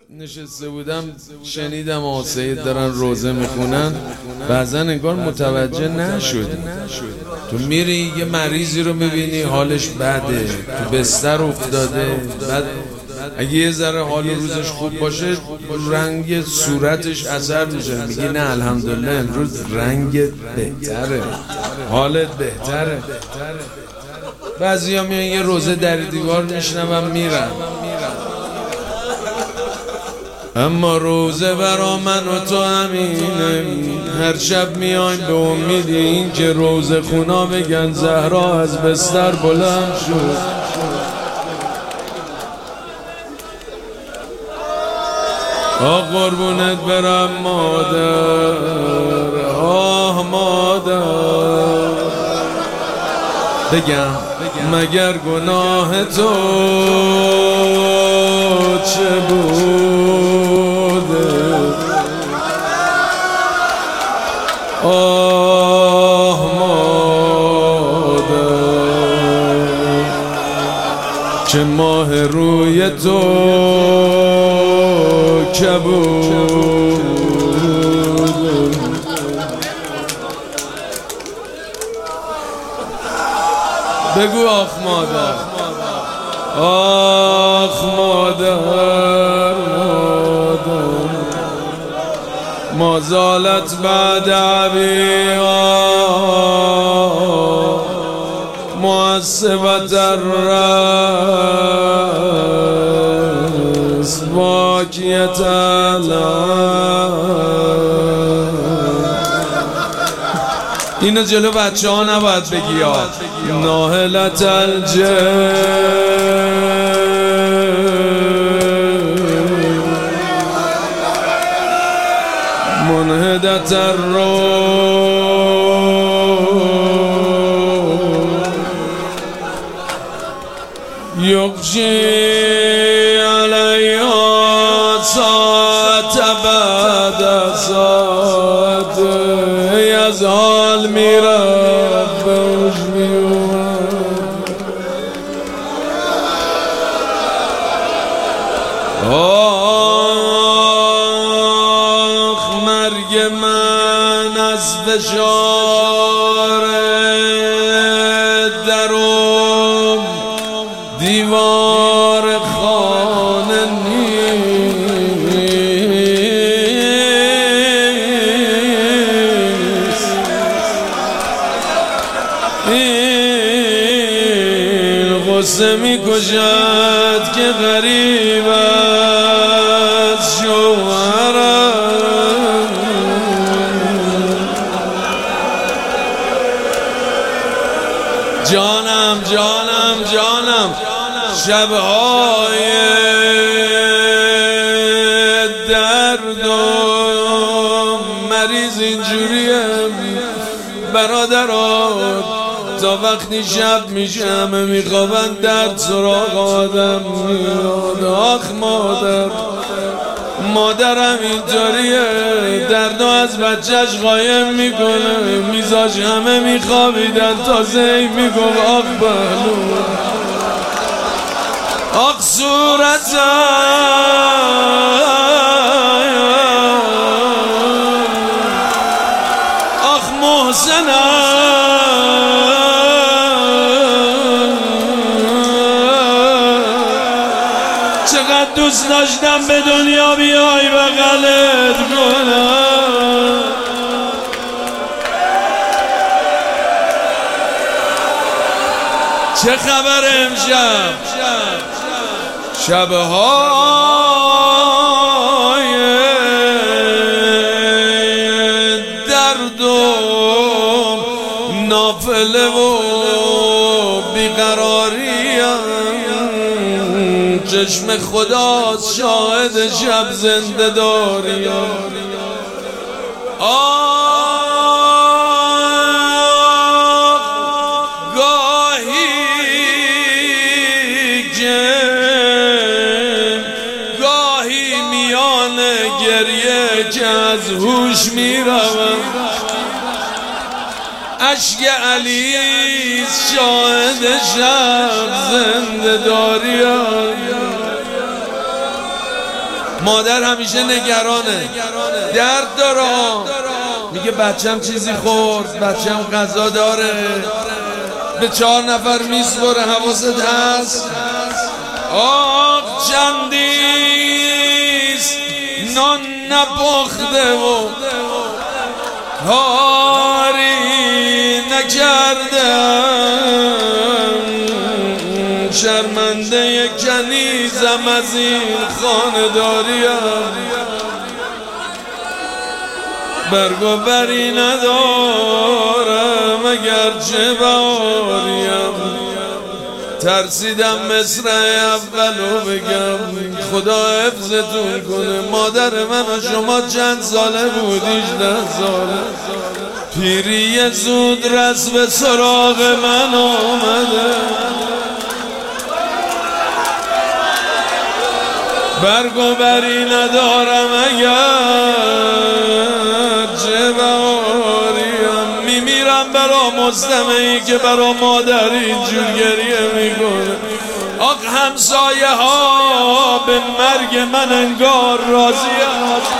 نشسته بودم شنیدم آسید دارن روزه میخونن، بعضا انگار متوجه نشد. تو میری یه مریضی رو میبینی حالش بده، تو بستر افتاده، بعد اگه یه ذره حال روزش خوب باشه رنگ صورتش اثر میشه، میگی نه الحمدلله امروز رنگ بهتره، حالت بهتره. بعضی ها میان یه روزه در دیوار میشنم میرن. اما روزه برا من و تو همینه، هر شب میایم به امید این که روزه خونا بگن زهرا از بستر بلند شد. آه قربونت برم مادر، آه مادر، بگم مگر گناه تو چه بوده؟ آه مادر، چه ماه روی تو کبود. بگو آخ مادر، آخ مادر، مادر ما زالت بعد عبیها معصبت الرأس باکیت اینو جلو بچه ها نباید بگی ها. ناهلت الجن منهدت الروح یغشی علیها ساعت بعد ساعت از حال میرد بوش میومد. آخ مرگ من از فشار درم دیوار خانه این غصه می کشد که غریب از شوهرم. جانم جانم جانم شبهای درد و مریض اینجوریه برادران، تا وقتی شب میشه همه میخوابن درد سراغ آدم میاد. آخ مادر، مادرم اینطوریه، دردو از بچهش قایم میکنه، میزاش همه میخوابیدن تازه میگم آخ بهلو، آخ صورتم، آخ محسنم، چقدر دوست داشتم به دنیا بیای بغلت کنم. چه خبر امشب؟ شبهای درد و نافله و بیقراریم، چشم خداست شاهد شب زنده داریم. گاهی که گاهی میان گریه که از هوش میروم، اشک علیست شاهد شب زنده داریم. مادر همیشه نگرانه، درد داره، میگه بچم چیزی خورد، بچم غذا داره، به 4 نفر میسپره، حواست هست؟ آه چندیست نان نپخته و کاری نکردم، شرمنده کنیزم از این خانداریم، برگ و بری ندارم اگرچه باریم، ترسیدم مصر اولو بگم خدا حفظتون کنه. مادر من و شما چند ساله بود؟ 18 ساله. پیری زود رس به سراغ من آمده، برگ و بری ندارم اگر چه باریم، میمیرم برا مستمعی که برا مادر اینجور گریه میکنه. آق همسایه ها به مرگ من انگار راضی هست،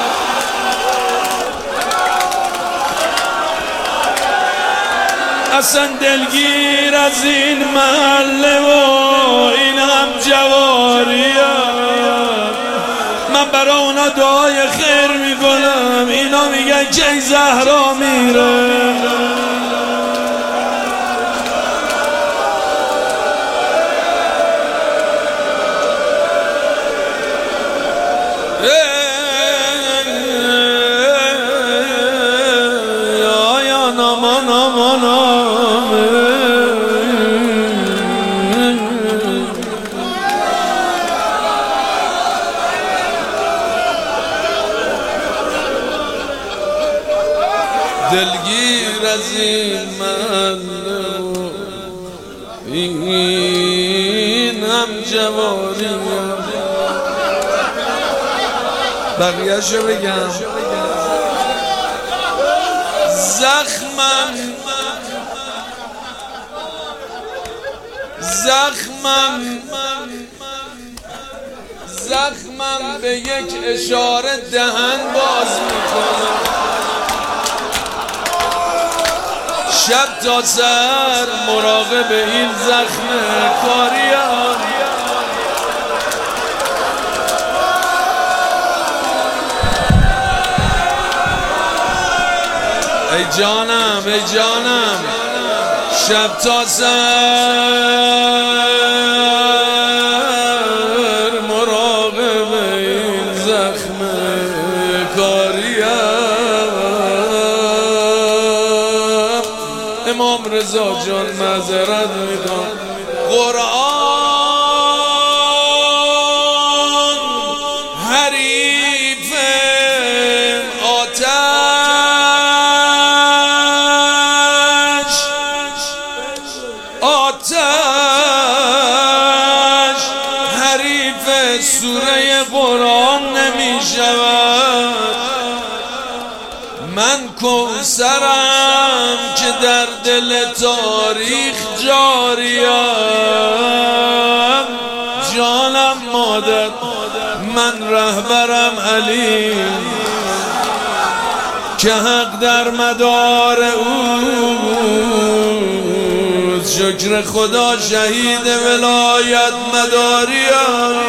اصلا دلگیر از این محله و این هم جواریم. من برای اونا دعای خیر میکنم، اینا میگن که زهرا میره. دلگیر از این محله و این هم جواریم. بقیه‌شو بگم. زخمم به یک اشاره دهن باز میکنم، شب تا سر مراقب این زخم کاریم. ای جانم ای جانم، شب تا سر مراقب این زخم کاریم. امام رضا جان معذرت میکنم، قرآن حریف آتش حریف سوره قرآن نمی شود. من کوثرم که در دل تاریخ جاریم. جانم مادر، من رهبرم علی که حق در مدار او، شکر خدا شهید ولایت مداریم.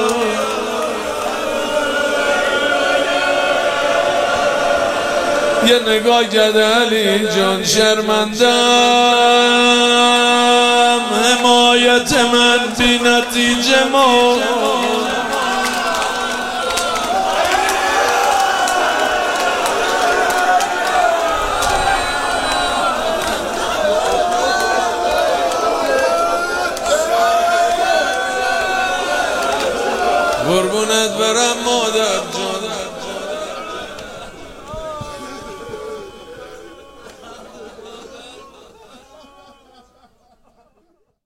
یه نگاه کرده علی جان، شرمندم حمایت من بی نتیجه ما. قربونت برم مادر جان.